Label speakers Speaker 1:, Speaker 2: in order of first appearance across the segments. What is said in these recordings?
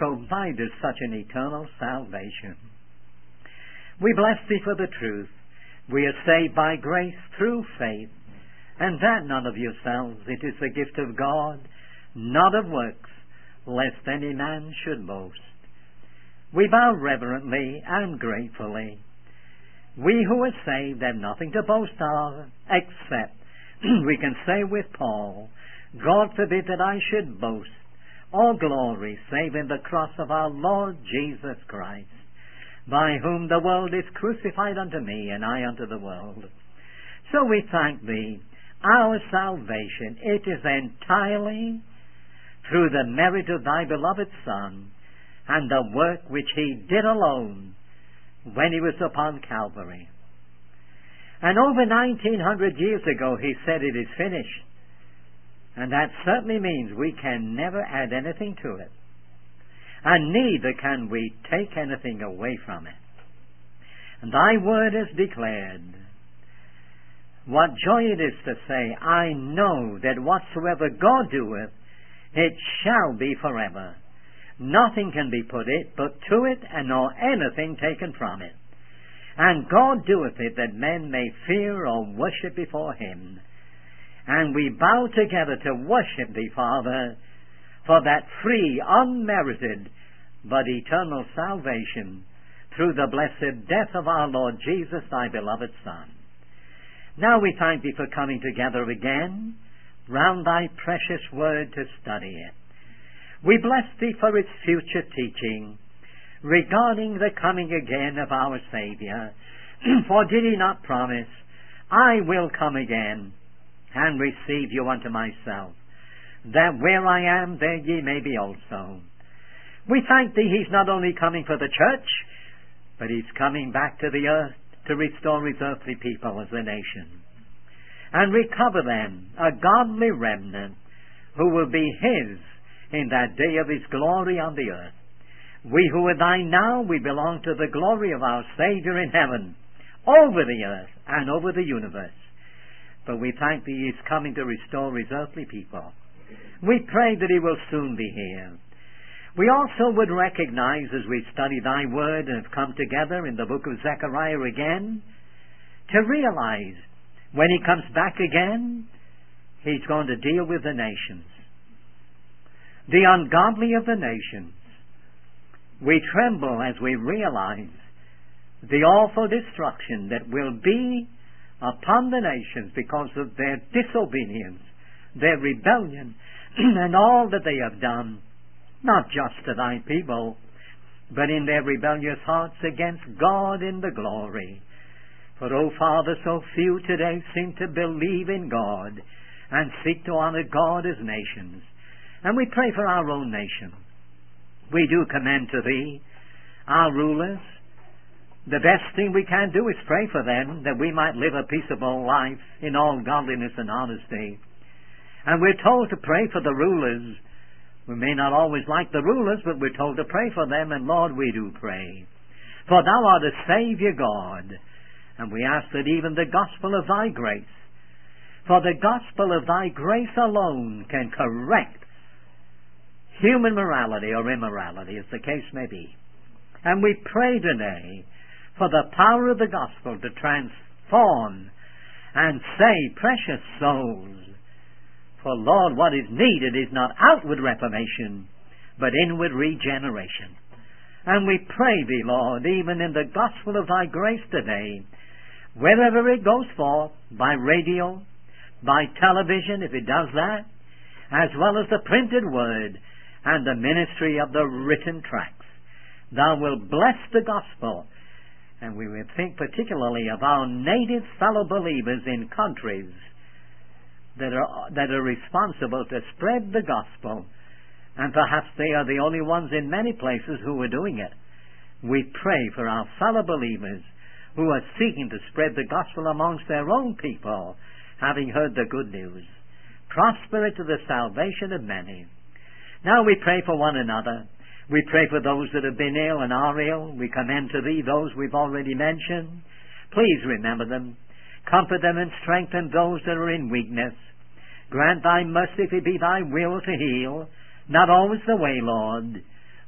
Speaker 1: provided such an eternal salvation. We bless Thee for the truth. We are saved by grace through faith, and that not of yourselves. It is the gift of God, not of works, lest any man should boast. We bow reverently and gratefully. We who are saved have nothing to boast of, except we can say with Paul, God forbid that I should boast, all glory save in the cross of our Lord Jesus Christ, by whom the world is crucified unto me, and I unto the world. So we thank Thee. Our salvation, it is entirely through the merit of Thy beloved Son, and the work which He did alone when He was upon Calvary. And over 1900 years ago He said it is finished. And that certainly means we can never add anything to it. And neither can we take anything away from it. And Thy word is declared. What joy it is to say, I know that whatsoever God doeth, it shall be forever. Nothing can be put to it, and nor anything taken from it. And God doeth it that men may fear or worship before Him. And we bow together to worship Thee, Father, for that free, unmerited, but eternal salvation through the blessed death of our Lord Jesus, Thy beloved Son. Now we thank Thee for coming together again round Thy precious word to study it. We bless Thee for its future teaching regarding the coming again of our Savior. For did He not promise, I will come again and receive you unto myself, that where I am, there ye may be also. We thank Thee He's not only coming for the church, but He's coming back to the earth to restore His earthly people as a nation, and recover them, a godly remnant, who will be His in that day of His glory on the earth. We who are Thine now, we belong to the glory of our Savior in heaven, over the earth and over the universe. But we thank Thee He is coming to restore His earthly people. We pray that He will soon be here. We also would recognize, as we study Thy Word and have come together in the book of Zechariah again, to realize when He comes back again, He's going to deal with the nations, the ungodly of the nations. We tremble as we realize the awful destruction that will be upon the nations because of their disobedience, their rebellion, and all that they have done, not just to Thy people, but in their rebellious hearts against God in the glory. For, O Father, so few today seem to believe in God and seek to honor God as nations. And we pray for our own nation. We do commend to Thee our rulers. The best thing we can do is pray for them, that we might live a peaceable life in all godliness and honesty. And we're told to pray for the rulers. We may not always like the rulers, but we're told to pray for them, and Lord, we do pray. For Thou art a Savior God, and we ask that even the gospel of Thy grace, for the gospel of Thy grace alone can correct human morality or immorality, as the case may be. And we pray today for the power of the gospel to transform and save precious souls. For, Lord, what is needed is not outward reformation, but inward regeneration. And we pray Thee, Lord, even in the gospel of Thy grace today, wherever it goes forth, by radio, by television, if it does that, as well as the printed word and the ministry of the written tracts, Thou wilt bless the gospel. And we would think particularly of our native fellow believers in countries that are responsible to spread the gospel. And perhaps they are the only ones in many places who are doing it. We pray for our fellow believers who are seeking to spread the gospel amongst their own people, having heard the good news. Prosper it to the salvation of many. Now we pray for one another. We pray for those that have been ill and are ill. We commend to Thee those we've already mentioned. Please remember them. Comfort them and strengthen those that are in weakness. Grant Thy mercy if it be Thy will to heal. Not always the way, Lord,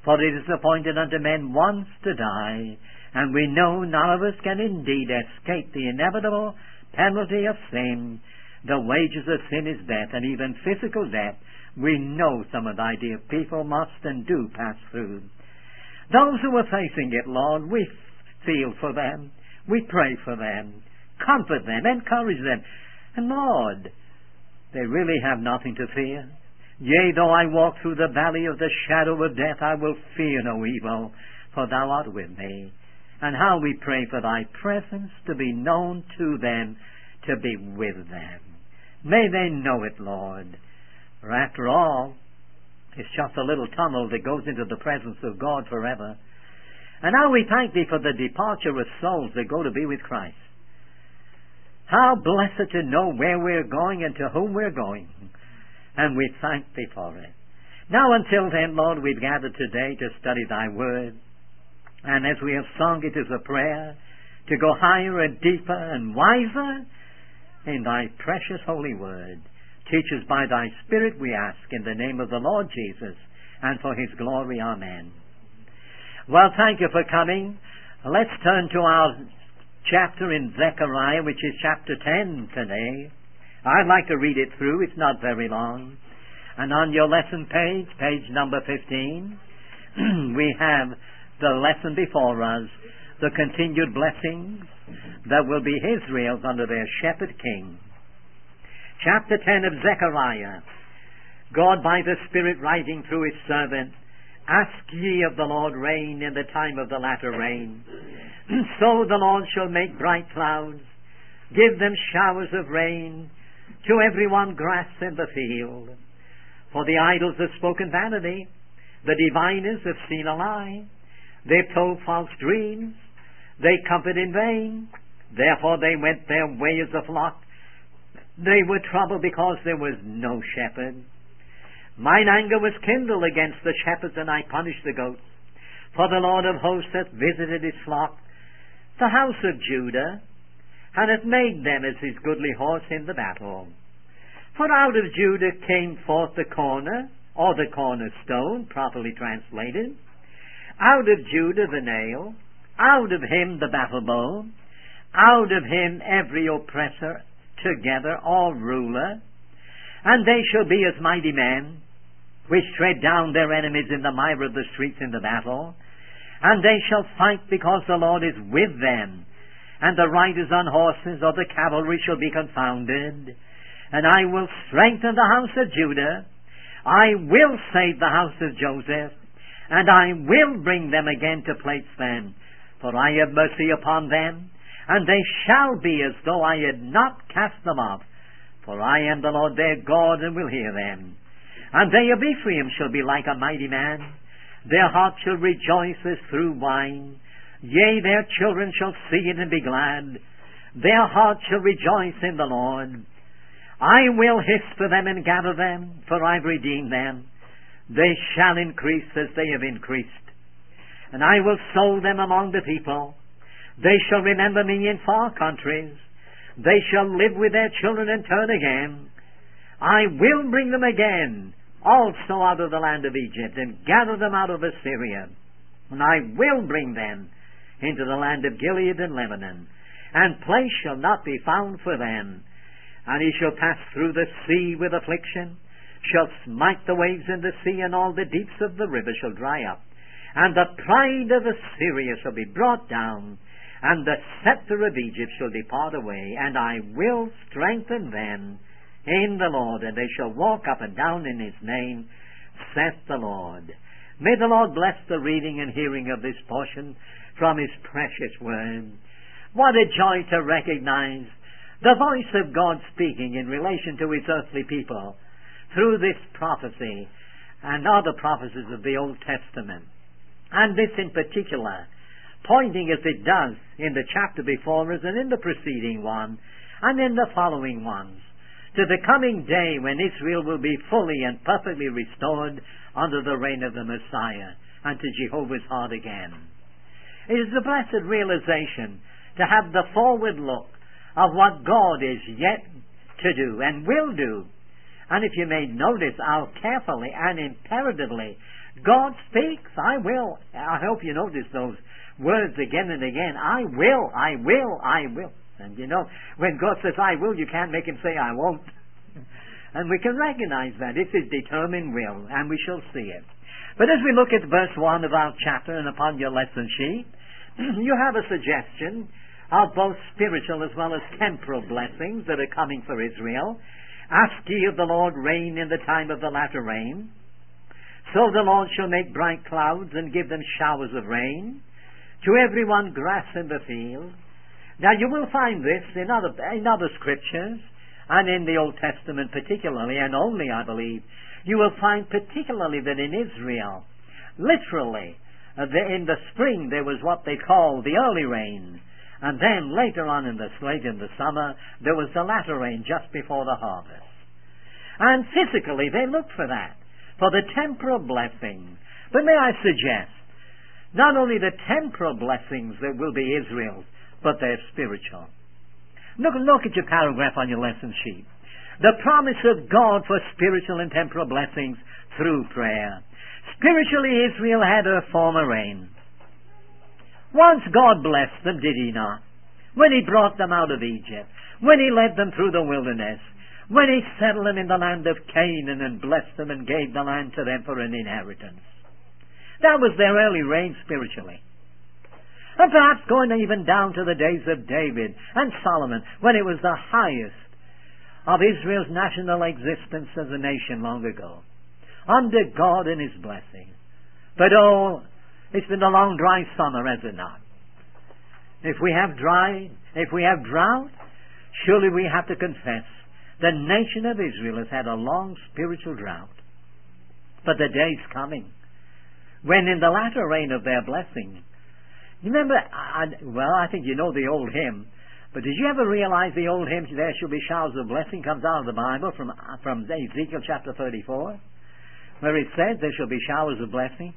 Speaker 1: For it is appointed unto men once to die, and we know none of us can indeed escape the inevitable penalty of sin. The wages of sin is death, and even physical death. We know some of the idea people must and do pass through. Those who are facing it, Lord, we feel for them. We pray for them. Comfort them. Encourage them. And Lord, they really have nothing to fear. Yea, though I walk through the valley of the shadow of death, I will fear no evil, for thou art with me. And how we pray for thy presence to be known to them, to be with them. May they know it, Lord. For after all, it's just a little tunnel that goes into the presence of God forever. And now we thank thee for the departure of souls that go to be with Christ. How blessed to know where we're going and to whom we're going. And we thank thee for it. Now until then, Lord, we've gathered today to study thy word. And as we have sung, it is a prayer to go higher and deeper and wiser in thy precious holy word. Teach us by thy Spirit, we ask, in the name of the Lord Jesus, and for his glory. Amen. Well, thank you for coming. Let's turn to our chapter in Zechariah, which is chapter 10 today. I'd like to read it through. It's not very long. And on your lesson page, page number 15, we have the lesson before us, the continued blessings that will be Israel's under their shepherd king. Chapter 10 of Zechariah. God by the Spirit writing through his servant, ask ye of the Lord rain in the time of the latter rain. So the Lord shall make bright clouds, give them showers of rain, to every one grass in the field. For the idols have spoken vanity, the diviners have seen a lie, they've told false dreams, they comfort in vain, therefore they went their way as a flock. They were troubled because there was no shepherd. Mine anger was kindled against the shepherds, and I punished the goats. For the Lord of hosts hath visited his flock, the house of Judah, and hath made them as his goodly horse in the battle. For out of Judah came forth the corner, or the cornerstone, properly translated. Out of Judah the nail, out of him the battle bow, out of him every oppressor together, all ruler. And they shall be as mighty men, which tread down their enemies in the mire of the streets in the battle. And they shall fight because the Lord is with them. And the riders on horses or the cavalry shall be confounded. And I will strengthen the house of Judah. I will save the house of Joseph. And I will bring them again to place them. For I have mercy upon them. And they shall be as though I had not cast them off. For I am the Lord their God, and will hear them. And they of Ephraim shall be like a mighty man. Their heart shall rejoice as through wine. Yea, their children shall see it and be glad. Their heart shall rejoice in the Lord. I will hiss for them and gather them, for I've redeemed them. They shall increase as they have increased. And I will sow them among the people. They shall remember me in far countries. They shall live with their children and turn again. I will bring them again, also out of the land of Egypt, and gather them out of Assyria. And I will bring them into the land of Gilead and Lebanon, and place shall not be found for them. And he shall pass through the sea with affliction, shall smite the waves in the sea, and all the deeps of the river shall dry up. And the pride of Assyria shall be brought down, and the scepter of Egypt shall depart away, and I will strengthen them in the Lord, and they shall walk up and down in his name, saith the Lord. May the Lord bless the reading and hearing of this portion from his precious word. What a joy to recognize the voice of God speaking in relation to his earthly people through this prophecy and other prophecies of the Old Testament. And this in particular, pointing as it does in the chapter before us and in the preceding one and in the following ones, to the coming day when Israel will be fully and perfectly restored under the reign of the Messiah and to Jehovah's heart again. It is a blessed realization to have the forward look of what God is yet to do and will do. And if you may notice how carefully and imperatively God speaks, I will. I hope you notice those words again and again. I will, I will, I will. And you know, when God says I will, you can't make him say I won't. And we can recognize that. It's his determined will, and we shall see it. But as we look at verse 1 of our chapter and upon your lesson sheet, you have a suggestion of both spiritual as well as temporal blessings that are coming for Israel. Ask ye of the Lord rain in the time of the latter rain. So the Lord shall make bright clouds and give them showers of rain. To every one grass in the field. Now you will find this in other scriptures, and in the Old Testament particularly, and only, I believe, you will find particularly that in Israel, literally, in the spring there was what they call the early rain, and then later on late in the summer, there was the latter rain just before the harvest. And physically they looked for that, for the temporal blessing. But may I suggest, not only the temporal blessings that will be Israel's, but they're spiritual. Look at your paragraph on your lesson sheet. The promise of God for spiritual and temporal blessings through prayer. Spiritually, Israel had her former rain. Once God blessed them, did he not? When he brought them out of Egypt, when he led them through the wilderness, when he settled them in the land of Canaan and blessed them and gave the land to them for an inheritance. That was their early rain spiritually. And perhaps going even down to the days of David and Solomon, when it was the highest of Israel's national existence as a nation long ago, under God and his blessing. But it's been a long dry summer, has it not? If we have drought, surely we have to confess the nation of Israel has had a long spiritual drought. But the day's coming when in the latter rain of their blessing, you remember, I think you know the old hymn, but did you ever realize the old hymn, there shall be showers of blessing, comes out of the Bible from Ezekiel chapter 34, where it says there shall be showers of blessing?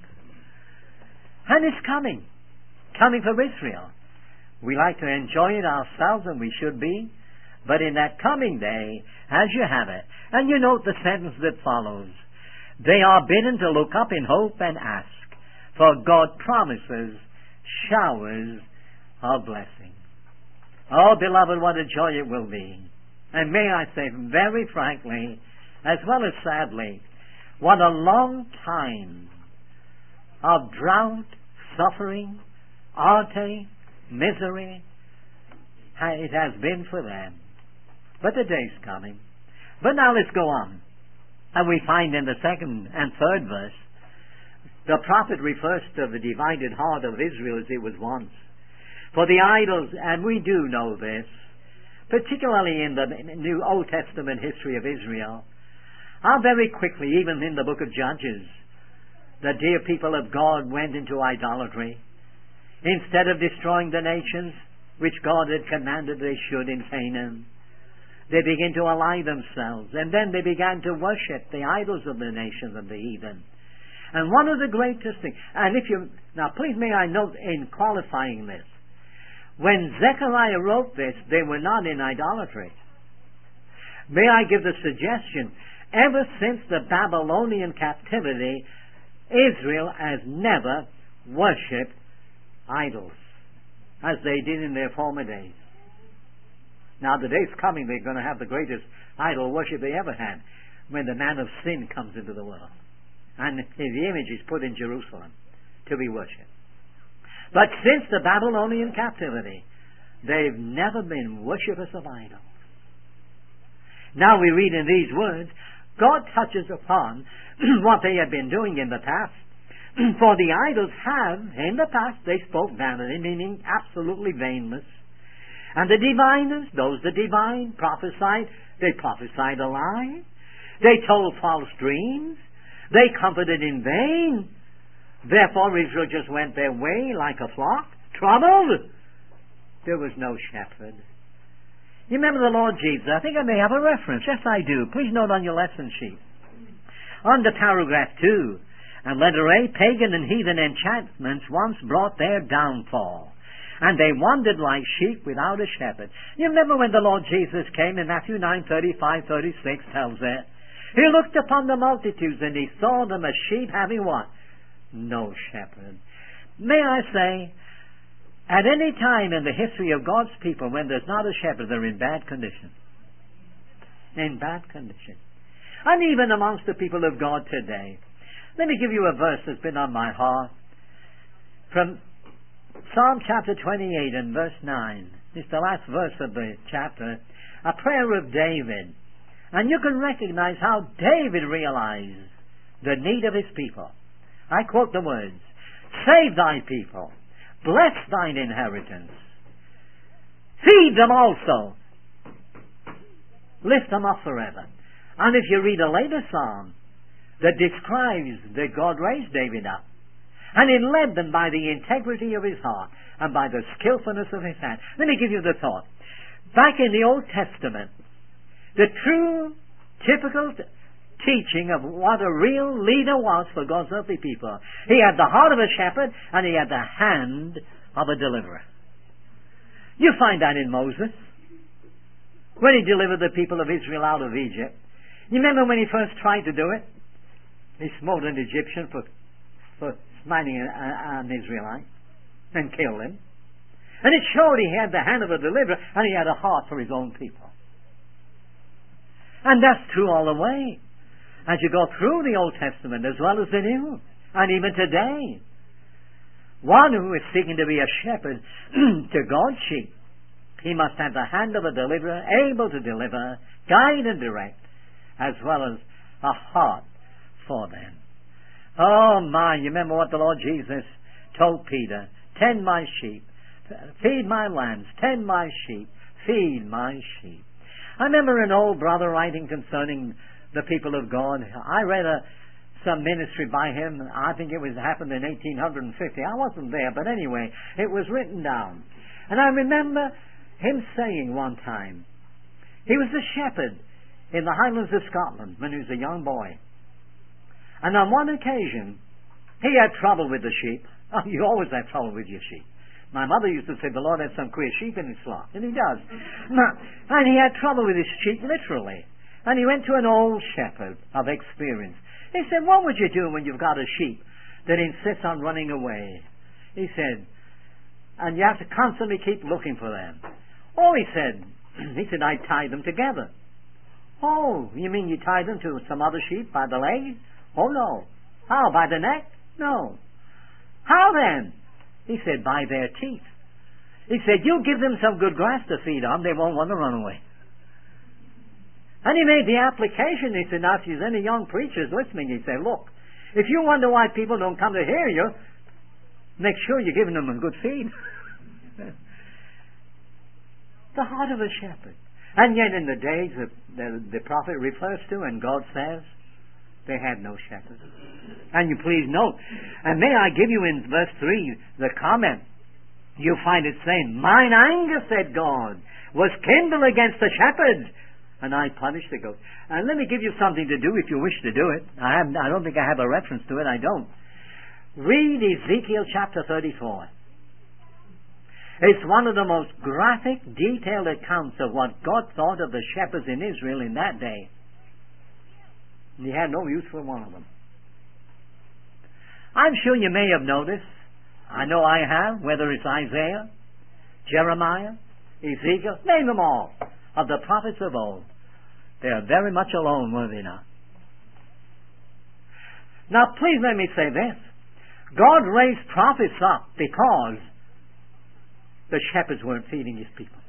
Speaker 1: And it's coming for Israel. We like to enjoy it ourselves, and we should be, but in that coming day, as you have it, and you note the sentence that follows, they are bidden to look up in hope and ask, for God promises showers of blessing. Oh, beloved, what a joy it will be. And may I say very frankly, as well as sadly, what a long time of drought, suffering, arte, misery it has been for them. But the day's coming. But now let's go on. And we find in the second and third verse, the prophet refers to the divided heart of Israel as it was once. For the idols, and we do know this, particularly in the New Old Testament history of Israel, how very quickly, even in the book of Judges, the dear people of God went into idolatry. Instead of destroying the nations, which God had commanded they should in Canaan, they began to ally themselves, and then they began to worship the idols of the nations of the heathen. And one of the greatest things, now please may I note in qualifying this, when Zechariah wrote this, they were not in idolatry. May I give the suggestion, ever since the Babylonian captivity, Israel has never worshipped idols, as they did in their former days. Now the day's coming, they're going to have the greatest idol worship they ever had, when the man of sin comes into the world. And his image is put in Jerusalem to be worshipped. But since the Babylonian captivity, they've never been worshippers of idols. Now we read in these words, God touches upon what they have been doing in the past. For the idols have, in the past, they spoke vanity, meaning absolutely vainless. And the diviners, those that divine, prophesied, they prophesied a lie. They told false dreams. They comforted in vain. Therefore Israel just went their way like a flock, troubled. There was no shepherd. You remember the Lord Jesus? I think I may have a reference. Yes, I do. Please note on your lesson sheet. Under paragraph 2, and letter A, pagan and heathen enchantments once brought their downfall, and they wandered like sheep without a shepherd. You remember when the Lord Jesus came in Matthew 9:35, 36 tells it, He looked upon the multitudes and he saw them as sheep having what? no shepherd. May I say, at any time in the history of God's people when there's not a shepherd, they're in bad condition. In bad condition. And even amongst the people of God today. Let me give you a verse that's been on my heart. From Psalm chapter 28 and verse 9. It's the last verse of the chapter. A prayer of David. And you can recognize how David realized the need of his people. I quote the words, "Save thy people. Bless thine inheritance. Feed them also. Lift them up forever." And if you read a later psalm that describes that God raised David up, and he led them by the integrity of his heart and by the skillfulness of his hand. Let me give you the thought. Back in the Old Testament, the true, typical teaching of what a real leader was for God's earthly people. He had the heart of a shepherd and he had the hand of a deliverer. You find that in Moses. When he delivered the people of Israel out of Egypt. You remember when he first tried to do it? He smote an Egyptian for smiting an Israelite and killed him. And it showed he had the hand of a deliverer and he had a heart for his own people. And that's true all the way. As you go through the Old Testament as well as the New, and even today, one who is seeking to be a shepherd to God's sheep, he must have the hand of a deliverer, able to deliver, guide and direct, as well as a heart for them. Oh my, you remember what the Lord Jesus told Peter? Tend my sheep, feed my lambs, tend my sheep, feed my sheep. I remember an old brother writing concerning the people of God. I read some ministry by him. I think it happened in 1850. I wasn't there, but anyway, it was written down. And I remember him saying one time, he was a shepherd in the Highlands of Scotland when he was a young boy. And on one occasion, he had trouble with the sheep. Oh, you always have trouble with your sheep. My mother used to say the Lord had some queer sheep in his flock, and he does. And he had trouble with his sheep, literally. And he went to an old shepherd of experience. He said, "What would you do when you've got a sheep that insists on running away?" He said, "And you have to constantly keep looking for them." "Oh," he said, "I'd tie them together." "Oh, you mean you tie them to some other sheep by the leg?" "Oh, no." "How, by the neck?" "No." "How then?" He said, "By their teeth." He said, "You give them some good grass to feed on, they won't want to run away." And he made the application. He said, "Now, if there's any young preachers listening," he said, "Look, if you wonder why people don't come to hear you, make sure you're giving them a good feed." The heart of a shepherd. And yet in the days that the prophet refers to and God says, they had no shepherd. And you please note, and may I give you in verse 3 the comment, you find it saying, "Mine anger," said God, "was kindled against the shepherd, and I punished the goat." And let me give you something to do if you wish to do it. I don't think I have a reference to it. I don't. Read Ezekiel chapter 34. It's one of the most graphic, detailed accounts of what God thought of the shepherds in Israel in that day. And he had no use for one of them. I'm sure you may have noticed, I know I have, whether it's Isaiah, Jeremiah, Ezekiel, name them all, of the prophets of old. They are very much alone, were they not? Now, please let me say this. God raised prophets up because the shepherds weren't feeding his people.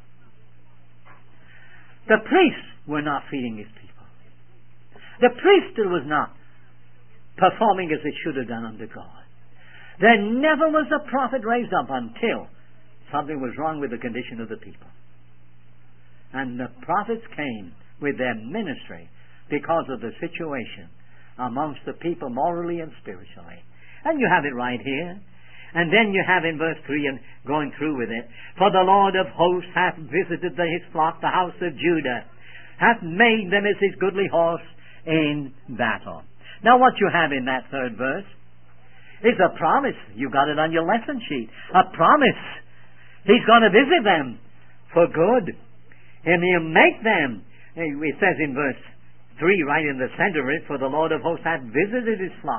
Speaker 1: The priests were not feeding his people. The priesthood was not performing as it should have done under God. There never was a prophet raised up until something was wrong with the condition of the people. And the prophets came with their ministry because of the situation amongst the people morally and spiritually. And you have it right here. And then you have in verse 3, and going through with it, "For the Lord of hosts hath visited his flock, the house of Judah, hath made them as his goodly horse in battle." Now what you have in that third verse is a promise. You got it on your lesson sheet. A promise. He's going to visit them for good. And he'll make them. It says in verse 3, right in the center of it, "For the Lord of hosts hath visited his flock,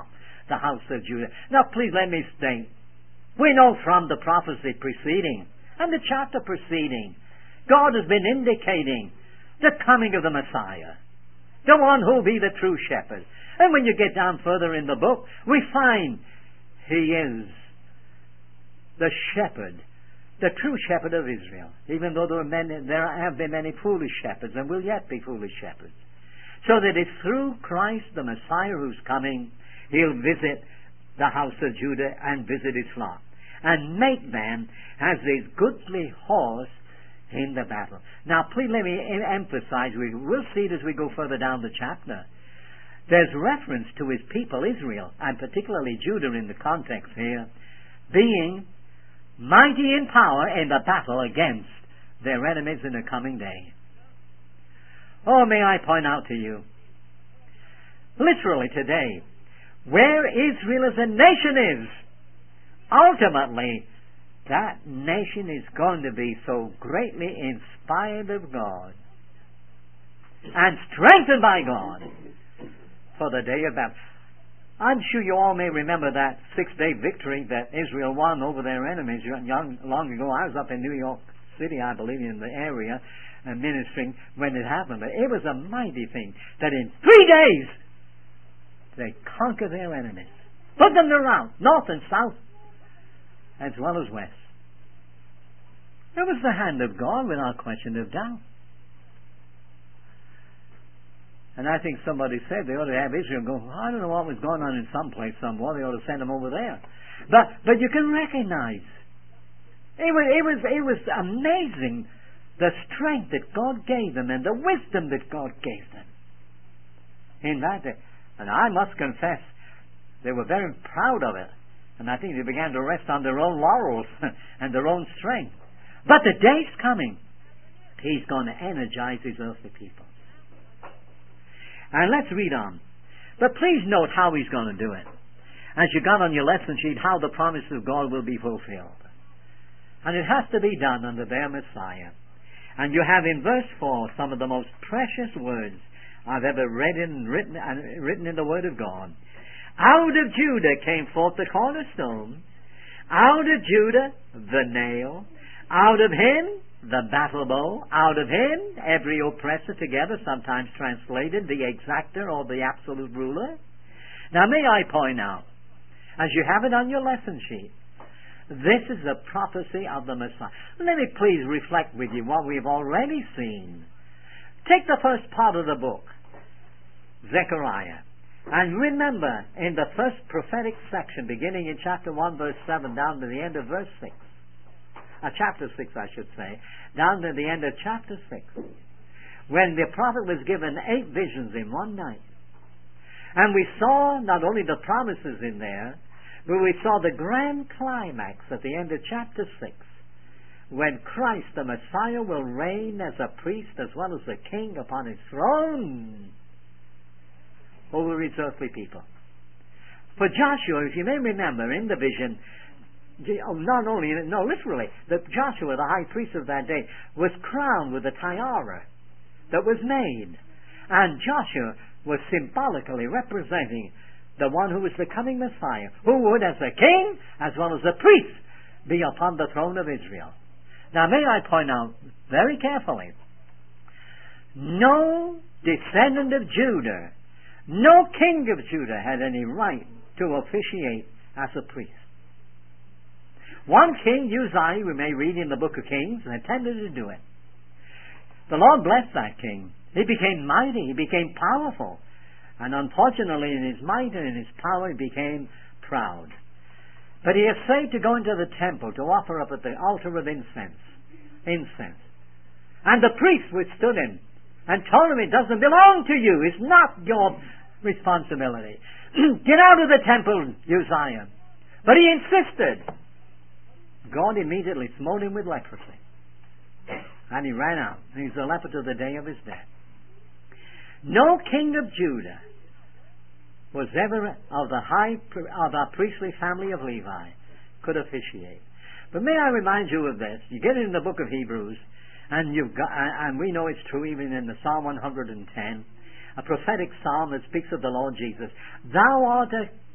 Speaker 1: the house of Judah. Now please let me state, we know from the prophecy preceding and the chapter preceding, God has been indicating the coming of the Messiah, the one who will be the true shepherd. And when you get down further in the book, we find He is the shepherd, the true shepherd of Israel, even though there have been many foolish shepherds and will yet be foolish shepherds. So that it's through Christ the Messiah who's coming, He'll visit the house of Judah and visit His flock and make them as His goodly horse in the battle. Now please let me emphasize, we'll see it as we go further down the chapter. There's reference to His people Israel, and particularly Judah in the context here, being mighty in power in the battle against their enemies in the coming day. Oh, may I point out to you, literally today, where Israel as a nation is, ultimately, that nation is going to be so greatly inspired of God and strengthened by God for the day of battle. I'm sure you all may remember that 6-day victory that Israel won over their enemies long ago. I was up in New York City, I believe, in the area, ministering when it happened. But it was a mighty thing that in 3 days they conquered their enemies, put them to rout, north and south, as well as west. It was the hand of God without question of doubt. And I think somebody said they ought to have Israel go, I don't know what was going on in some place somewhere, they ought to send them over there. But you can recognize, it was amazing the strength that God gave them and the wisdom that God gave them. In that day. And I must confess, they were very proud of it. And I think they began to rest on their own laurels and their own strength. But the day's coming, He's going to energize His earthly people. And let's read on. But please note how He's going to do it. As you got on your lesson sheet, how the promise of God will be fulfilled. And it has to be done under their Messiah. And you have in verse 4 some of the most precious words I've ever read and written in the Word of God. Out of Judah came forth the cornerstone. Out of Judah, the nail. Out of him, the battle bow. Out of him, every oppressor together, sometimes translated the exactor or the absolute ruler. Now may I point out, as you have it on your lesson sheet, this is the prophecy of the Messiah. Let me please reflect with you what we've already seen. Take the first part of the book, Zechariah. And remember, in the first prophetic section, beginning in chapter 1, verse 7, down to the end of verse 6, chapter 6, I should say, down to the end of chapter 6, when the prophet was given 8 visions in one night. And we saw not only the promises in there, but we saw the grand climax at the end of chapter 6, when Christ, the Messiah, will reign as a priest as well as a king upon His throne over His earthly people. For Joshua, if you may remember, in the vision, literally, that Joshua, the high priest of that day, was crowned with a tiara that was made. And Joshua was symbolically representing the one who was the coming Messiah, who would, as a king, as well as a priest, be upon the throne of Israel. Now may I point out very carefully, no descendant of Judah, no king of Judah had any right to officiate as a priest. One king, Uzziah, we may read in the book of Kings, intended to do it. The Lord blessed that king. He became mighty. He became powerful. And unfortunately, in his might and in his power, he became proud. But he essayed to go into the temple to offer up at the altar of incense. And the priest withstood him and told him, it doesn't belong to you. It's not your responsibility. Get out of the temple, Uzziah. But he insisted. God immediately smote him with leprosy. And he ran out. And he's a leper to the day of his death. No king of Judah was ever of the priestly family of Levi could officiate. But may I remind you of this? You get it in the book of Hebrews, and we know it's true even in the Psalm 110, a prophetic psalm that speaks of the Lord Jesus. Thou art a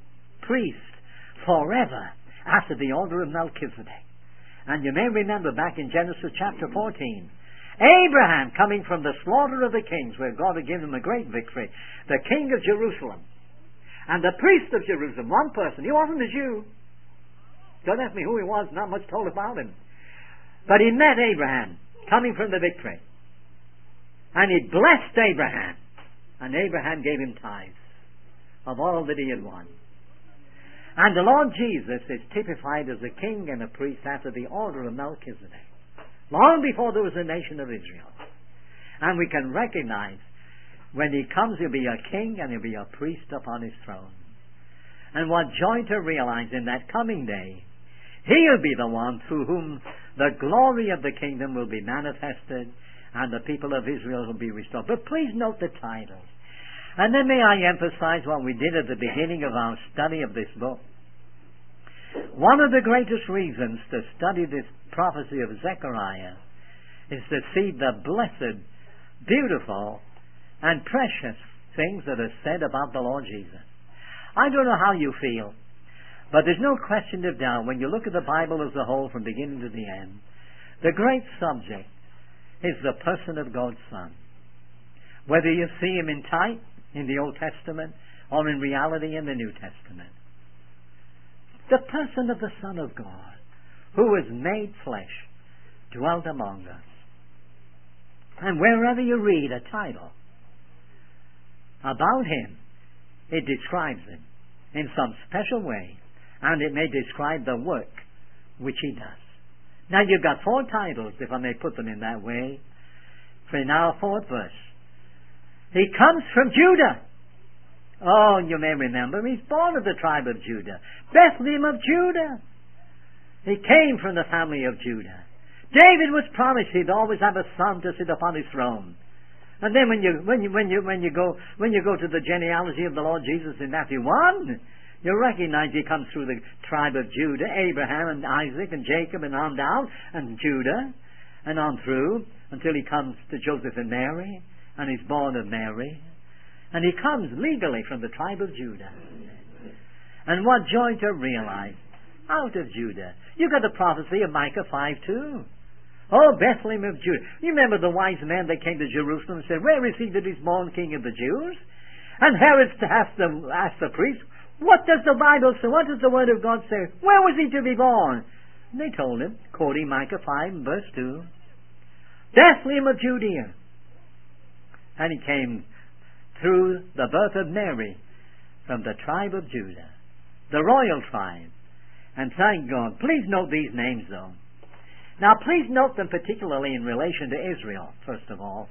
Speaker 1: priest forever after the order of Melchizedek. And you may remember back in Genesis chapter 14, Abraham coming from the slaughter of the kings, where God had given him a great victory, the king of Jerusalem, and the priest of Jerusalem, one person. He wasn't a Jew. Don't ask me who he was, not much told about him. But he met Abraham, coming from the victory. And he blessed Abraham. And Abraham gave him tithes of all that he had won. And the Lord Jesus is typified as a king and a priest after the order of Melchizedek, long before there was a nation of Israel. And we can recognize when he comes, he'll be a king and he'll be a priest upon his throne. And what joy to realize in that coming day, he'll be the one through whom the glory of the kingdom will be manifested and the people of Israel will be restored. But please note the titles. And then may I emphasize what we did at the beginning of our study of this book. One of the greatest reasons to study this prophecy of Zechariah is to see the blessed, beautiful, and precious things that are said about the Lord Jesus. I don't know how you feel, but there's no question of doubt when you look at the Bible as a whole from beginning to the end, the great subject is the person of God's Son. Whether you see him in type in the Old Testament or in reality in the New Testament. The person of the Son of God, who was made flesh, dwelt among us. And wherever you read a title about him, it describes him in some special way, and it may describe the work which he does. Now you've got 4 titles, if I may put them in that way, for in our 4th verse. He comes from Judah. Oh, you may remember, he's born of the tribe of Judah. Bethlehem of Judah. He came from the family of Judah. David was promised he'd always have a son to sit upon his throne. And then when you go to the genealogy of the Lord Jesus in Matthew 1, you recognize he comes through the tribe of Judah, Abraham and Isaac and Jacob and on down, and Judah, and on through, until he comes to Joseph and Mary, and he's born of Mary. And he comes legally from the tribe of Judah. And what joy to realize, out of Judah. You got the prophecy of Micah 5:2. Oh, Bethlehem of Judah. You remember the wise men that came to Jerusalem and said, where is he that is born King of the Jews? And Herod asked the priest, what does the Bible say? What does the Word of God say? Where was he to be born? And they told him, quoting Micah 5 verse 2, Bethlehem of Judea. And he came through the birth of Mary from the tribe of Judah, the royal tribe. And thank God. Please note these names though. Now please note them particularly in relation to Israel, first of all.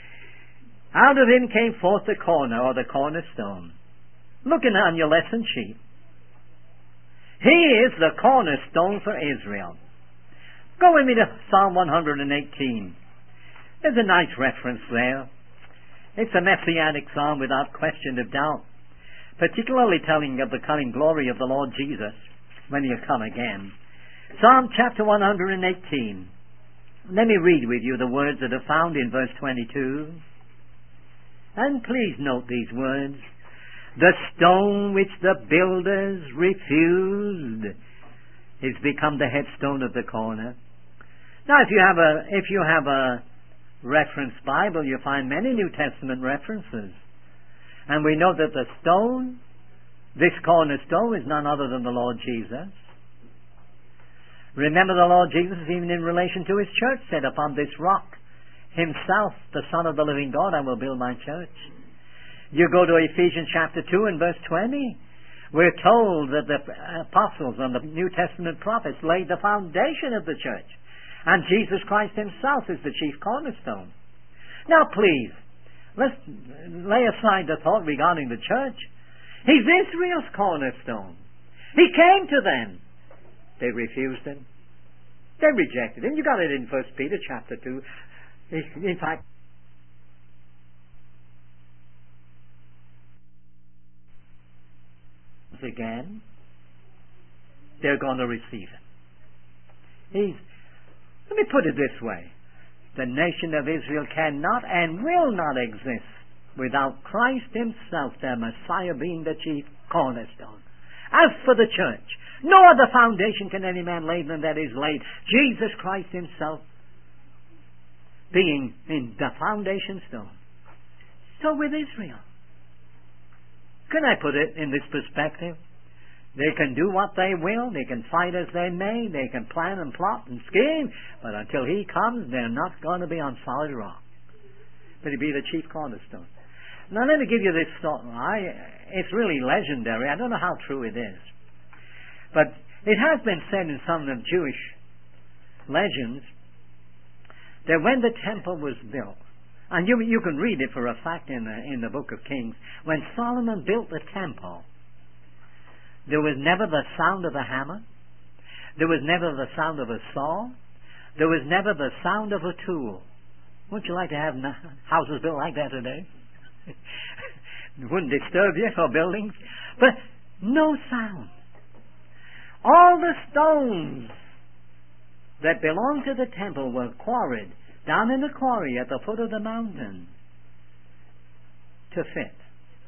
Speaker 1: Out of him came forth the corner, or the cornerstone. Looking on your lesson sheet. He is the cornerstone for Israel. Go with me to Psalm 118. There's a nice reference there. It's a messianic psalm without question of doubt, particularly telling of the coming glory of the Lord Jesus when he'll come again. Psalm chapter 118. Let me read with you the words that are found in verse 22. And please note these words. The stone which the builders refused is become the headstone of the corner. Now if you have a reference Bible, you find many New Testament references. And we know that the stone, this cornerstone, is none other than the Lord Jesus. Remember the Lord Jesus, even in relation to his church, said, upon this rock, himself, the Son of the living God, I will build my church. You go to Ephesians chapter 2 and verse 20. We're told that the apostles and the New Testament prophets laid the foundation of the church. And Jesus Christ himself is the chief cornerstone. Now please, let's lay aside the thought regarding the church. He's Israel's cornerstone. He came to them. They refused him. They rejected him. You got it in 1 Peter chapter 2. In fact, again, they're going to receive him. Let me put it this way. The nation of Israel cannot and will not exist without Christ himself, their Messiah, being the chief cornerstone. As for the church, no other foundation can any man lay than that is laid, Jesus Christ himself being in the foundation stone. So with Israel. Can I put it in this perspective? They can do what they will, they can fight as they may, they can plan and plot and scheme, but until he comes, they're not going to be on solid rock. But he'll be the chief cornerstone. Now let me give you this thought. It's really legendary. I don't know how true it is. But it has been said in some of the Jewish legends that when the temple was built, and you can read it for a fact in the book of Kings, when Solomon built the temple, there was never the sound of a hammer. There was never the sound of a saw. There was never the sound of a tool. Wouldn't you like to have houses built like that today? It wouldn't disturb you for buildings. But no sound. All the stones that belonged to the temple were quarried down in the quarry at the foot of the mountain to fit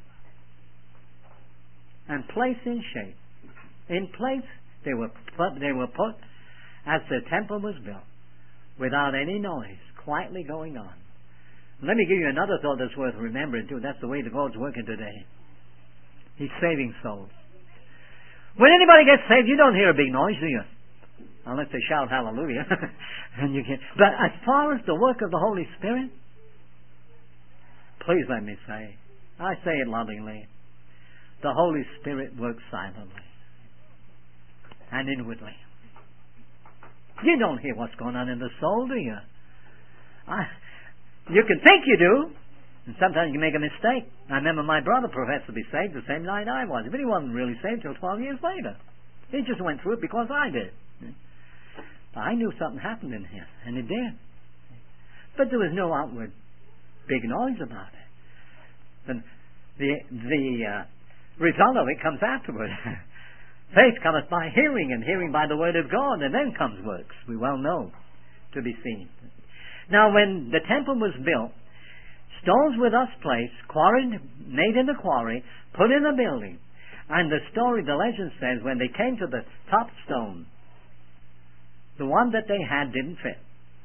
Speaker 1: and placed in shape. In place, they were put as the temple was built, without any noise, quietly going on. Let me give you another thought that's worth remembering too. That's the way the Lord's working today. He's saving souls. When anybody gets saved, you don't hear a big noise, do you? Unless they shout hallelujah. And you can. But as far as the work of the Holy Spirit, please let me say, I say it lovingly, the Holy Spirit works silently and inwardly. You don't hear what's going on in the soul, do you? You can think you do, and sometimes you make a mistake. I remember my brother professed to be saved the same night I was, but he wasn't really saved till 12 years later. He just went through it because I did. I knew something happened in him, and it did. But there was no outward big noise about it. And the result of it comes afterward. Faith cometh by hearing, and hearing by the word of God, and then comes works, we well know, to be seen. Now when the temple was built, stones were thus placed, quarried, made in the quarry, put in the building. And the legend says, when they came to the top stone, the one that they had didn't fit.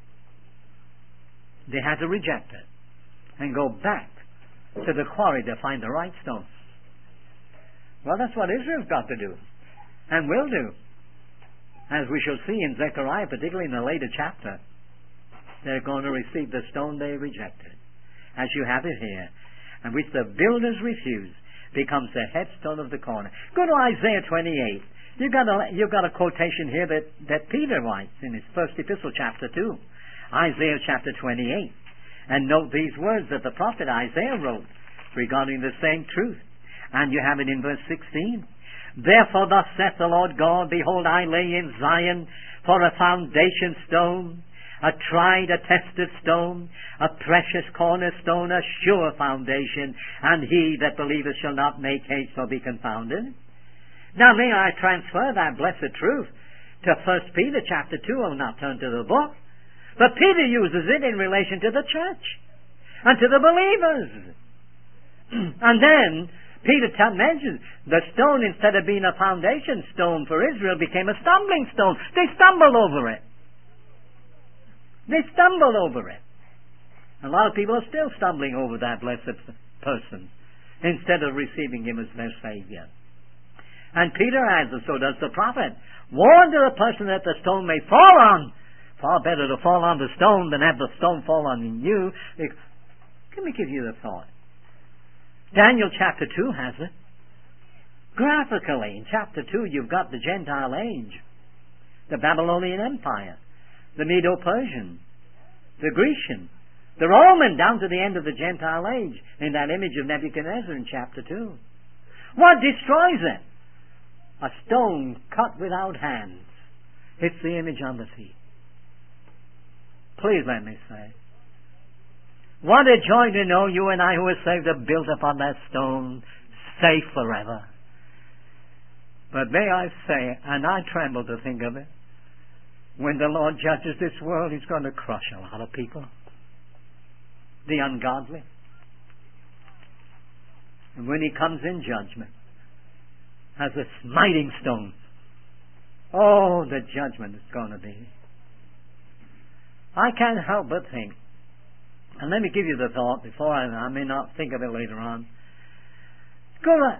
Speaker 1: They had to reject it and go back to the quarry to find the right stone. Well, that's what Israel's got to do, and will do. As we shall see in Zechariah, particularly in the later chapter, they're going to receive the stone they rejected, as you have it here, and which the builders refused, becomes the headstone of the corner. Go to Isaiah 28. You've got a quotation here that Peter writes in his first epistle, chapter 2. Isaiah chapter 28. And note these words that the prophet Isaiah wrote regarding the same truth. And you have it in verse 16. Therefore thus saith the Lord God, behold, I lay in Zion for a foundation stone, a tried, a tested stone, a precious cornerstone, a sure foundation, and he that believeth shall not make haste or be confounded. Now may I transfer that blessed truth to 1 Peter chapter 2. I'll not turn to the book. But Peter uses it in relation to the church and to the believers. And then Peter mentions the stone, instead of being a foundation stone for Israel, became a stumbling stone. They stumbled over it. They stumbled over it. A lot of people are still stumbling over that blessed person instead of receiving him as their Savior. And Peter adds, and so does the prophet, warn to the person that the stone may fall on. Far better to fall on the stone than have the stone fall on you. Let me give you the thought. Daniel chapter 2 has it. Graphically, in chapter 2 you've got the Gentile age, the Babylonian Empire, the Medo-Persian, the Grecian, the Roman, down to the end of the Gentile age, in that image of Nebuchadnezzar in chapter 2. What destroys it? A stone cut without hands. It's the image on the feet. Please let me say, what a joy to know you and I who are saved are built upon that stone, safe forever. But may I say, and I tremble to think of it, when the Lord judges this world, He's going to crush a lot of people. The ungodly. And when He comes in judgment, as the smiting stones. Oh, the judgment is going to be. I can't help but think, and let me give you the thought before I may not think of it later on. Go to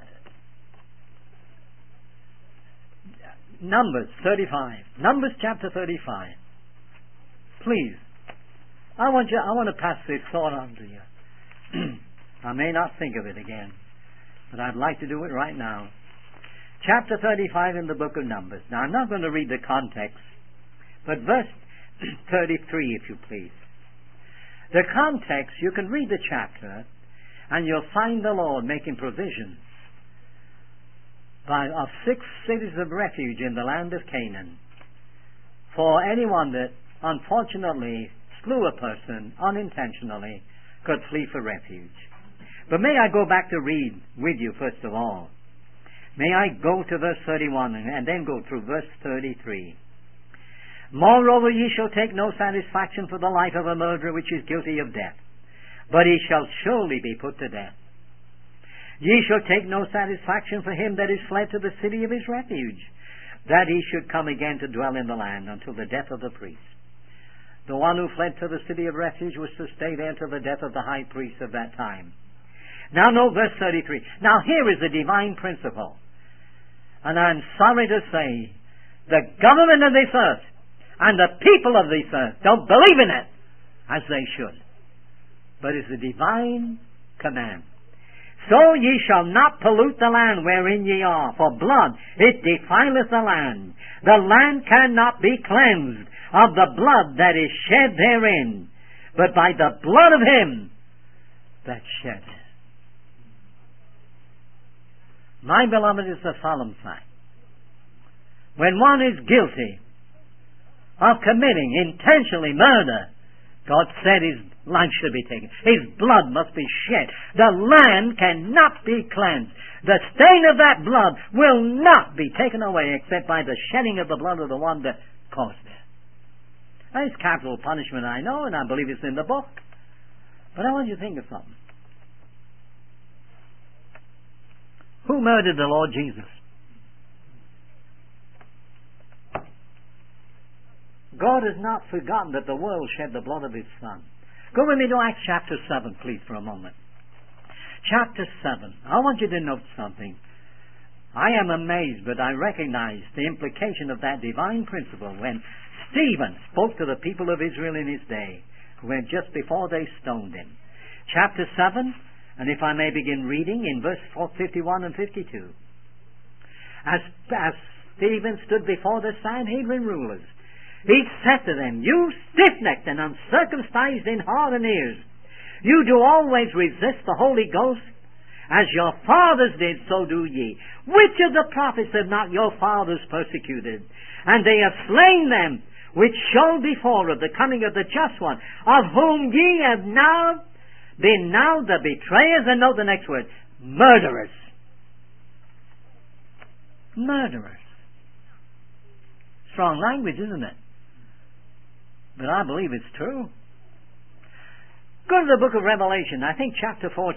Speaker 1: Numbers 35. Numbers chapter 35. Please. I want to pass this thought on to you. I may not think of it again, but I'd like to do it right now. Chapter 35 in the book of Numbers. Now, I'm not going to read the context, but verse 33, if you please. The context, you can read the chapter, and you'll find the Lord making provision of 6 cities of refuge in the land of Canaan for anyone that unfortunately slew a person unintentionally could flee for refuge. But may I go back to read with you first of all. May I go to verse 31 and then go through verse 33. Moreover, ye shall take no satisfaction for the life of a murderer which is guilty of death, but he shall surely be put to death. Ye shall take no satisfaction for him that is fled to the city of his refuge, that he should come again to dwell in the land until the death of the priest. The one who fled to the city of refuge was to stay there until the death of the high priest of that time. Now note verse 33. Now here is the divine principle. And I'm sorry to say, the government of this earth and the people of this earth don't believe in it as they should. But it's a divine command. So ye shall not pollute the land wherein ye are, for blood, it defileth the land. The land cannot be cleansed of the blood that is shed therein, but by the blood of him that shed it. My beloved, is a solemn fact. When one is guilty of committing intentionally murder, God said his life should be taken. His blood must be shed. The land cannot be cleansed. The stain of that blood will not be taken away except by the shedding of the blood of the one that caused it. That is capital punishment, I know, and I believe it's in the book. But I want you to think of something. Who murdered the Lord Jesus? God has not forgotten that the world shed the blood of his Son. Go with me to Acts chapter 7, please, for a moment. Chapter 7. I want you to note something. I am amazed, but I recognize the implication of that divine principle when Stephen spoke to the people of Israel in his day, when just before they stoned him. Chapter 7, and if I may begin reading in verse 51 and 52. As Stephen stood before the Sanhedrin rulers, he said to them, You stiff-necked and uncircumcised in heart and ears, you do always resist the Holy Ghost, as your fathers did, so do ye. Which of the prophets have not your fathers persecuted? And they have slain them, which showed before of the coming of the just one, of whom ye have now been the betrayers, and note the next word, murderers. Murderers. Strong language, isn't it? But I believe it's true. Go to the book of Revelation, I think chapter 14.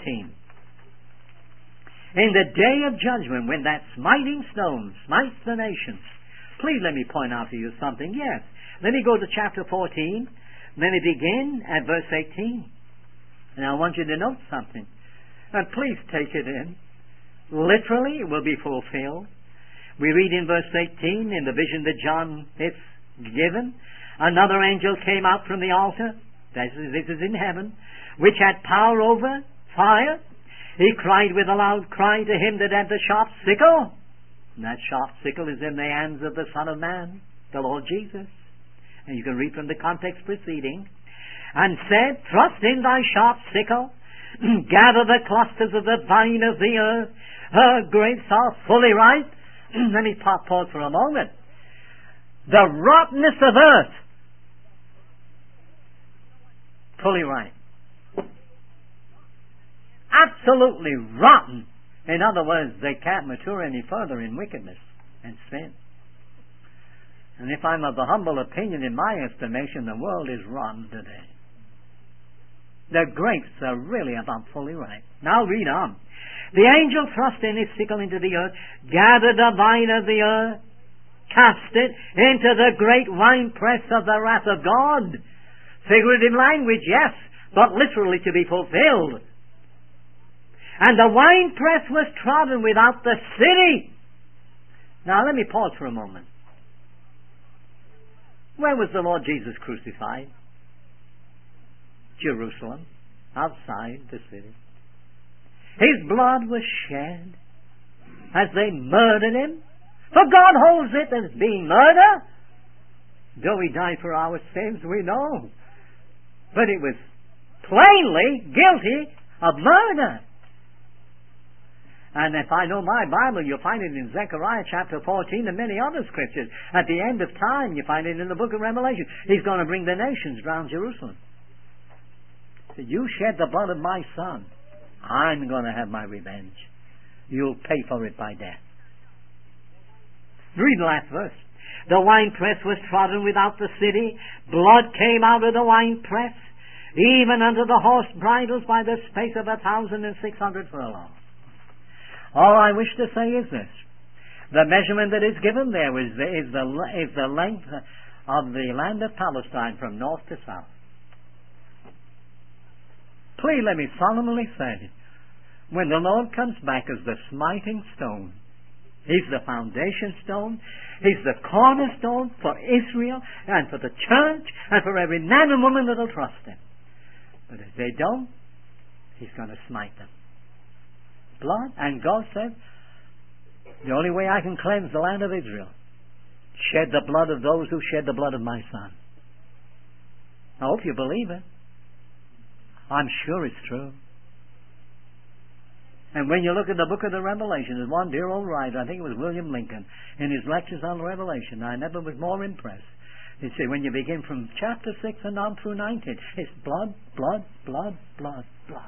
Speaker 1: In the day of judgment, when that smiting stone smites the nations. Please let me point out to you something. Yes. Let me go to chapter 14. Let me begin at verse 18. And I want you to note something. And please take it in. Literally, it will be fulfilled. We read in verse 18, in the vision that John is given, another angel came out from the altar, this is in heaven, which had power over fire. He cried with a loud cry to him that had the sharp sickle. And that sharp sickle is in the hands of the Son of Man, the Lord Jesus. And you can read from the context preceding. And said, Thrust in thy sharp sickle, gather the clusters of the vine of the earth. Her grapes are fully ripe. Let me pause for a moment. The rottenness of earth, fully ripe. Absolutely rotten. In other words, they can't mature any further in wickedness and sin. And if I'm of the humble opinion, in my estimation, the world is rotten today. The grapes are really about fully ripe. Now read on. The angel thrust in his sickle into the earth, gathered the vine of the earth, cast it into the great winepress of the wrath of God. Figurative language, yes, but literally to be fulfilled. And the winepress was trodden without the city. Now let me pause for a moment. Where was the Lord Jesus crucified? Jerusalem, outside the city. His blood was shed as they murdered him. For God holds it as being murder. Though he died for our sins, we know. But it was plainly guilty of murder. And if I know my Bible, you'll find it in Zechariah chapter 14 and many other scriptures. At the end of time, you find it in the book of Revelation. He's going to bring the nations round Jerusalem. So you shed the blood of my son, I'm going to have my revenge. You'll pay for it by death. Read the last verse. The winepress was trodden without the city. Blood came out of the winepress, even unto the horse bridles by the space of 1,600 furlongs. All I wish to say is this. The measurement that is given there is the length of the land of Palestine from north to south. Please let me solemnly say, when the Lord comes back as the smiting stone, He's the foundation stone, He's the cornerstone for Israel and for the church and for every man and woman that will trust Him. But if they don't, He's going to smite them. Blood, and God said, the only way I can cleanse the land of Israel, shed the blood of those who shed the blood of my son. I hope you believe it. I'm sure it's true. And when you look at the book of the Revelation, there's one dear old writer, I think it was William Lincoln, in his lectures on Revelation, I never was more impressed. You see, when you begin from chapter 6 and on through 19, it's blood, blood, blood, blood, blood.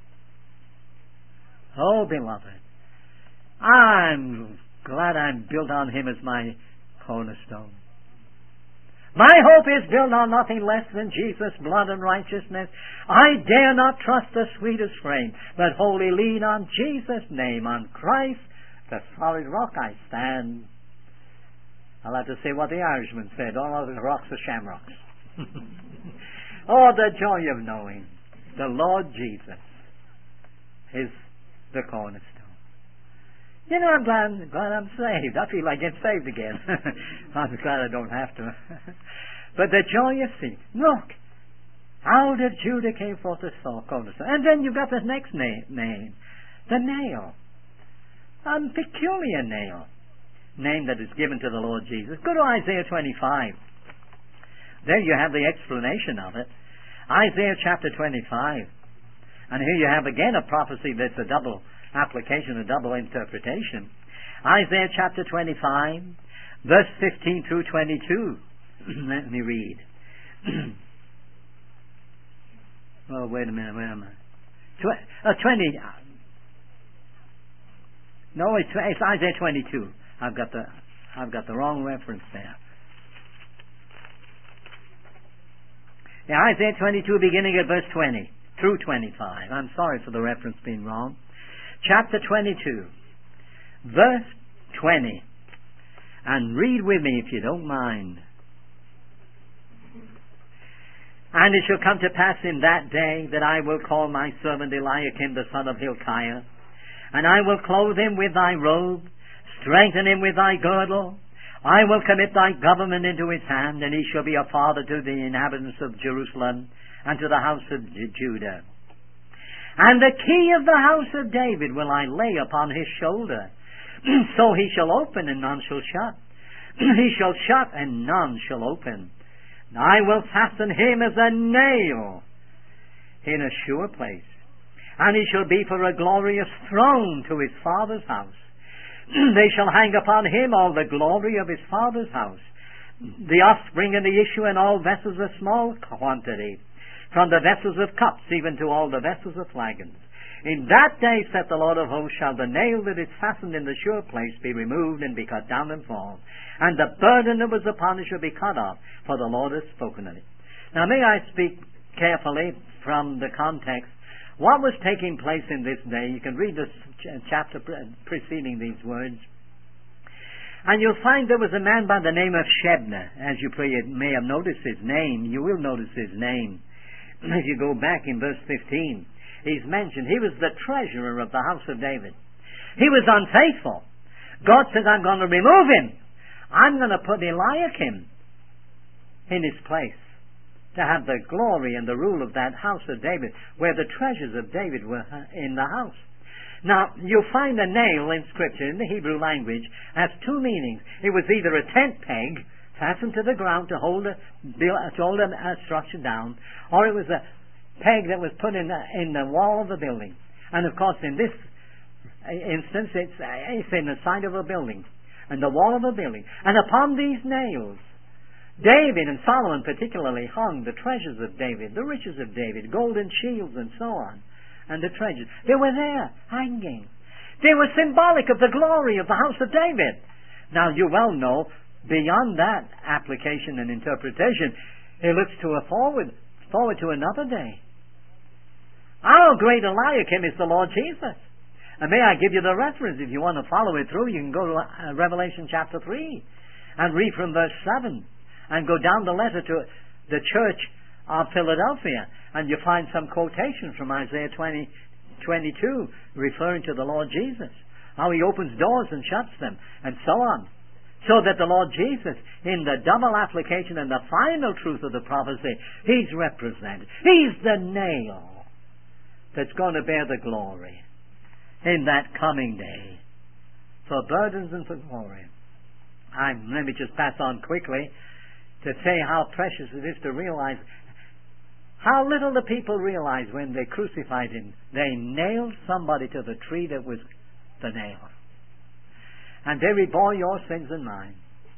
Speaker 1: Oh, beloved, I'm glad I'm built on Him as my cornerstone. My hope is built on nothing less than Jesus' blood and righteousness. I dare not trust the sweetest frame, but wholly lean on Jesus' name, on Christ, the solid rock I stand. I'll have to say what the Irishman said, all other rocks are shamrocks. Oh, the joy of knowing the Lord Jesus is the cornerstone. You know, I'm glad I'm saved. I feel like getting saved again. I'm glad I don't have to. But the joy you see. Look, out of Judah came forth the cornerstone. And then you've got the next name. The nail. A peculiar nail. Name that is given to the Lord Jesus. Go to Isaiah 25. There you have the explanation of it. Isaiah chapter 25. And here you have again a prophecy that's a double application, a double interpretation. Isaiah chapter 25, verse 15 through 22. Let me read. Oh, wait a minute, where am I? 20. No, it's Isaiah 22. I've got the wrong reference there. Yeah, Isaiah 22, beginning at verse 20 through 25. I'm sorry for the reference being wrong. Chapter 22, verse 20. And read with me if you don't mind. And it shall come to pass in that day that I will call my servant Eliakim the son of Hilkiah, and I will clothe him with thy robe, strengthen him with thy girdle. I will commit thy government into his hand, and he shall be a father to the inhabitants of Jerusalem and to the house of Judah. And the key of the house of David will I lay upon his shoulder. So he shall open and none shall shut. He shall shut and none shall open. And I will fasten him as a nail in a sure place. And he shall be for a glorious throne to his father's house. They shall hang upon him all the glory of his father's house, the offspring and the issue and all vessels of small quantity, from the vessels of cups even to all the vessels of flagons. In that day, saith the Lord of hosts, shall the nail that is fastened in the sure place be removed and be cut down and fall, and the burden that was upon it shall be cut off, for the Lord has spoken of it. Now may I speak carefully from the context. what was taking place in this day. You can read the chapter preceding these words. And you'll find there was a man by the name of Shebna. As you may have noticed his name, you will notice his name. If you go back in verse 15, he's mentioned. He was the treasurer of the house of David. He was unfaithful. God said, I'm going to remove him. I'm going to put Eliakim in his place to have the glory and the rule of that house of David, where the treasures of David were in the house. Now, you'll find a nail in Scripture, in the Hebrew language, has two meanings. It was either a tent peg fastened to the ground to hold a structure down, or it was a peg that was put in the wall of a building. And of course, in this instance, it's in the side of a building, and the wall of a building. And upon these nails, David and Solomon particularly hung the treasures of David, the riches of David, golden shields and so on. And the treasures. They were there, hanging. They were symbolic of the glory of the house of David. Now, you well know, beyond that application and interpretation, it looks to a forward to another day. Our great Eliakim is the Lord Jesus. And may I give you the reference? If you want to follow it through, you can go to Revelation chapter 3 and read from verse 7 and go down the letter to the church of Philadelphia, and you find some quotations from Isaiah 22 referring to the Lord Jesus, how he opens doors and shuts them, and so on. So that the Lord Jesus, in the double application and the final truth of the prophecy, he's represented. He's the nail that's going to bear the glory in that coming day, for burdens and for glory. Let me just pass on quickly to say how precious it is to realize how little the people realized when they crucified him. They nailed somebody to the tree that was the nail. And they bore your sins and mine.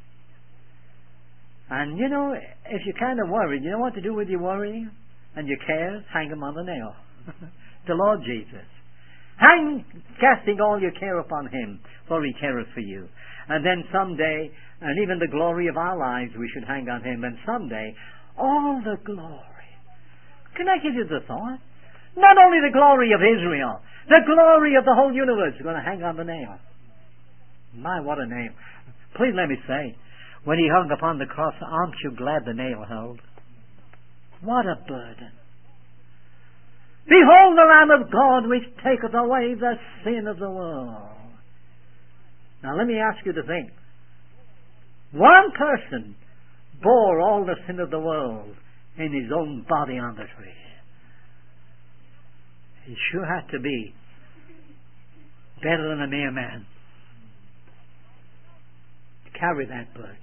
Speaker 1: And you know, if you're kind of worried, you know what to do with your worry and your cares? Hang them on the nail. The Lord Jesus. Casting all your care upon him, for he careth for you. And then someday, and even the glory of our lives we should hang on him. And someday, all the glory. Can I give you the thought? Not only the glory of Israel, the glory of the whole universe is going to hang on the nail. My, what a nail. Please let me say, when he hung upon the cross, aren't you glad the nail held? What a burden. Behold the Lamb of God which taketh away the sin of the world. Now let me ask you to think. One person bore all the sin of the world in his own body on the tree. He sure had to be better than a mere man to carry that burden.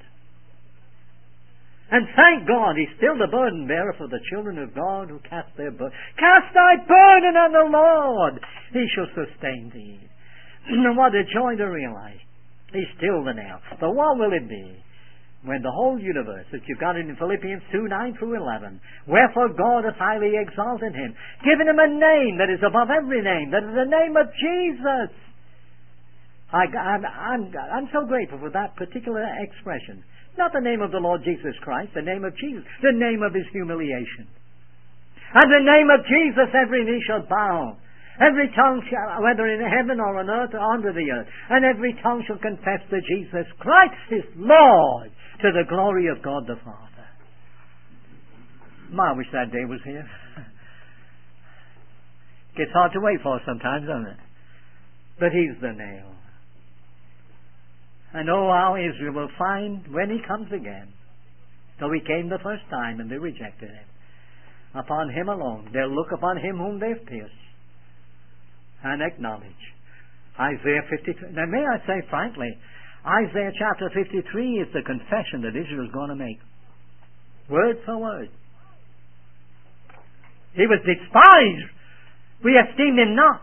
Speaker 1: And thank God, he's still the burden bearer for the children of God who cast their burden. Cast thy burden on the Lord, he shall sustain thee. And what a joy to realize. He's still the nail. But what will it be when the whole universe, that you've got it in Philippians 2, 9 through 11, wherefore God hath highly exalted him, given him a name that is above every name, that is the name of Jesus. I'm so grateful for that particular expression. Not the name of the Lord Jesus Christ, the name of Jesus, the name of his humiliation. At the name of Jesus every knee shall bow, every tongue shall, whether in heaven or on earth or under the earth, and every tongue shall confess that Jesus Christ is Lord, to the glory of God the Father. I wish that day was here. Gets hard to wait for sometimes, doesn't it? But he's the nail. And oh, how Israel will find when he comes again, though he came the first time and they rejected him, upon him alone. They'll look upon him whom they've pierced and acknowledge. Isaiah 53. Now may I say frankly, Isaiah chapter 53 is the confession that Israel is going to make. Word for word. He was despised. We esteemed him not.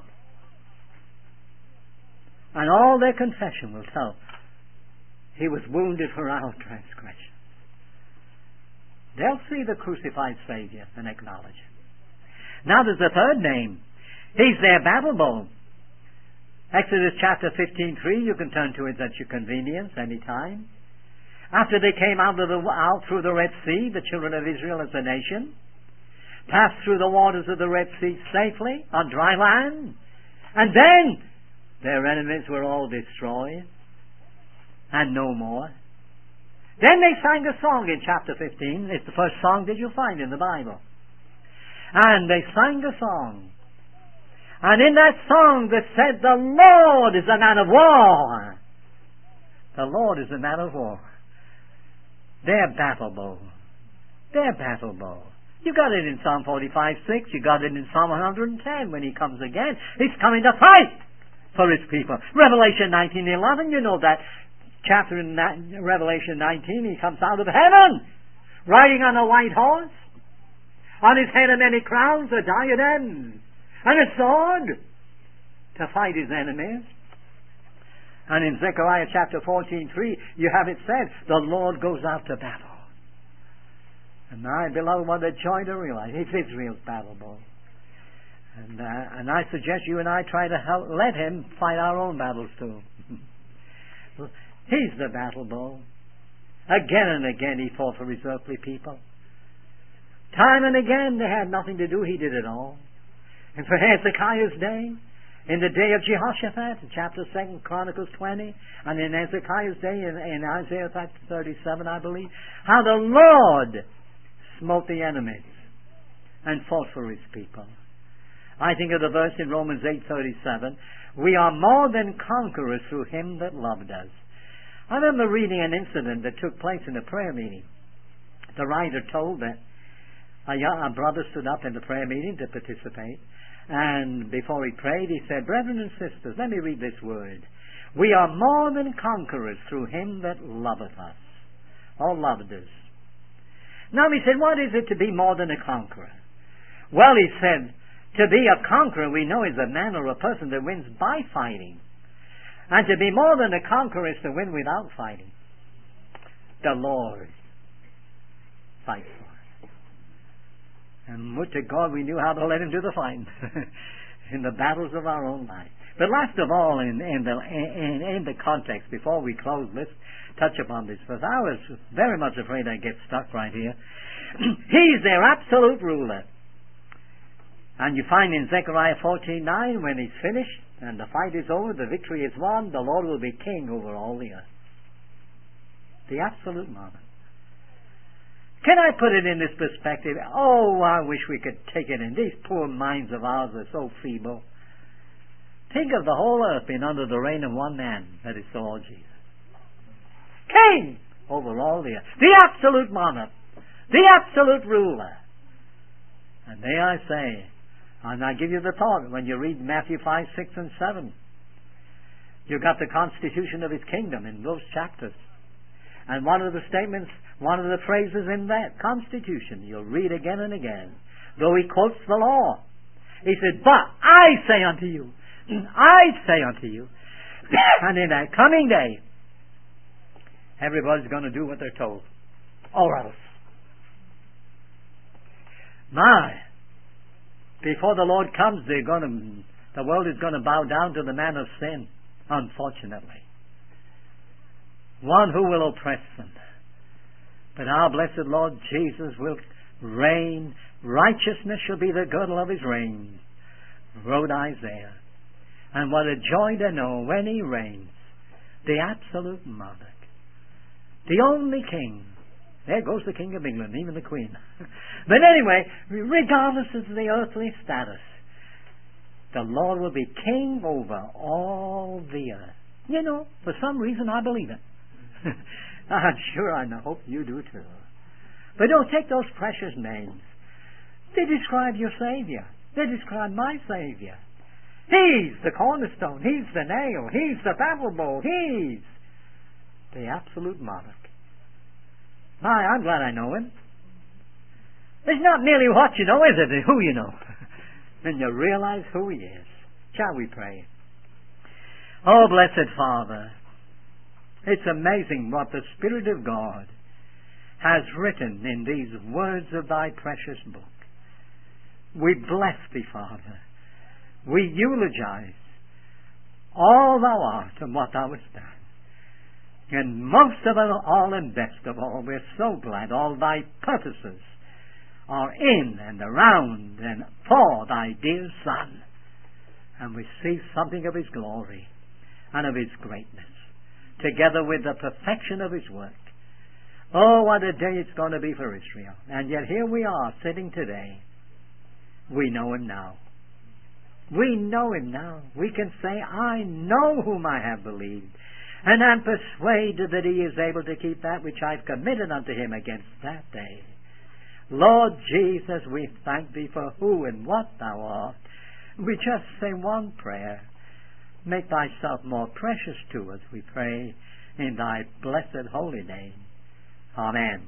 Speaker 1: And all their confession will tell, he was wounded for our transgression. They'll see the crucified Savior and acknowledge him. Now there's a third name. He's their battle bow. Exodus chapter 15:3, you can turn to it at your convenience any time. After they came out through the Red Sea, the children of Israel as a nation, passed through the waters of the Red Sea safely on dry land. And then their enemies were all destroyed and no more. Then they sang a song in chapter 15. It's the first song that you'll find in the Bible. And they sang a song. And in that song that said, the Lord is a man of war. The Lord is a man of war. They're battle bow. They're battle bow. You got it in Psalm 45:6. You got it in Psalm 110 when He comes again. He's coming to fight for His people. Revelation 19:11, you know that chapter in Revelation 19. He comes out of heaven, riding on a white horse. On His head are many crowns, a diadem, and a sword to fight His enemies. And in Zechariah chapter 14:3, you have it said, the Lord goes out to battle. And my beloved, what a joy to realize it's Israel's battle bow. And I suggest you and I try to let Him fight our own battles too. He's the battle bow. Again and again He fought for His earthly people. Time and again they had nothing to do. He did it all. And for Hezekiah's day, in the day of Jehoshaphat, in chapter 2, Chronicles 20, and in Hezekiah's day, in Isaiah 37, I believe, how the Lord smote the enemies and fought for His people. I think of the verse in Romans 8:37, we are more than conquerors through Him that loved us. I remember reading an incident that took place in a prayer meeting. The writer told that a brother stood up in the prayer meeting to participate, and before he prayed, he said, brethren and sisters, let me read this word. We are more than conquerors through Him that loveth us, or loved us. Now he said, what is it to be more than a conqueror? Well, he said, to be a conqueror, we know, is a man or a person that wins by fighting. And to be more than a conqueror is to win without fighting. The Lord fights for us. And would to God we knew how to let Him do the fighting in the battles of our own life. But last of all, in the context, before we close, let's touch upon this, because I was very much afraid I'd get stuck right here. He's their absolute ruler. And you find in Zechariah 14:9, when He's finished and the fight is over, the victory is won, the Lord will be king over all the earth. The absolute monarch. Can I put it in this perspective? Oh, I wish we could take it in. These poor minds of ours are so feeble. Think of the whole earth being under the reign of one man, that is the Lord Jesus. King over all the earth. The absolute monarch. The absolute ruler. And there I say, and I give you the thought, when you read Matthew 5, 6, and 7, you've got the constitution of His kingdom in those chapters. And one of the statements, one of the phrases in that constitution, you'll read again and again, though He quotes the law. He said, but I say unto you, and in that coming day, everybody's going to do what they're told, or else. Before the Lord comes, the world is going to bow down to the man of sin, unfortunately. One who will oppress them. But our blessed Lord Jesus will reign. Righteousness shall be the girdle of His reign, wrote Isaiah. And what a joy to know when He reigns, the absolute monarch, the only king. There goes the King of England, even the Queen. But anyway, regardless of the earthly status, the Lord will be king over all the earth. You know, for some reason I believe it. I'm sure I hope you do too. But don't take those precious names. They describe your Savior. They describe my Savior. He's the cornerstone. He's the nail. He's the battle bow. He's the absolute monarch. I'm glad I know Him. It's not merely what you know, is it? Who you know. Then you realize who He is. Shall we pray? Oh, blessed Father, it's amazing what the Spirit of God has written in these words of Thy precious book. We bless Thee, Father. We eulogize all Thou art and what Thou hast done. And most of all and best of all, we're so glad all Thy purposes are in and around and for thy dear Son, and we see something of his glory and of his greatness, together with the perfection of his work. Oh, what a day it's going to be for Israel. And yet here we are sitting today. We know him now. We know him now. We can say, I know whom I have believed, and am persuaded that he is able to keep that which I've committed unto him against that day. Lord Jesus, we thank thee for who and what thou art. We just say one prayer. Make thyself more precious to us, we pray, in thy blessed holy name. Amen.